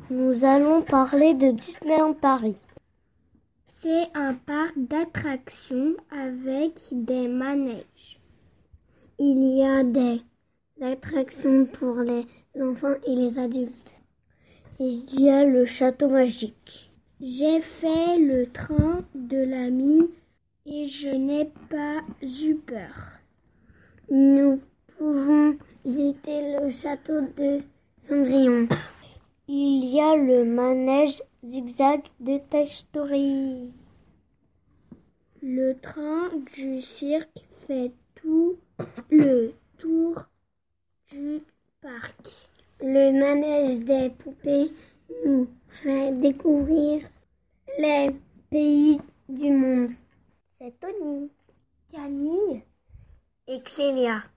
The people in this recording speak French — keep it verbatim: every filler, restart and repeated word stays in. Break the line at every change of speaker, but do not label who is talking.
Nous allons parler de Disneyland Paris.
C'est un parc d'attractions avec des manèges.
Il y a des attractions pour les enfants et les adultes. Il y a le château magique.
J'ai fait le train de la mine et je n'ai pas eu peur.
Nous pouvons visiter le château de Cendrillon. Il y a le manège zigzag de Toy Story.
Le train du cirque fait tout le tour du parc.
Le manège des poupées nous fait découvrir les pays du monde.
C'est Tony,
Camille et Clélia.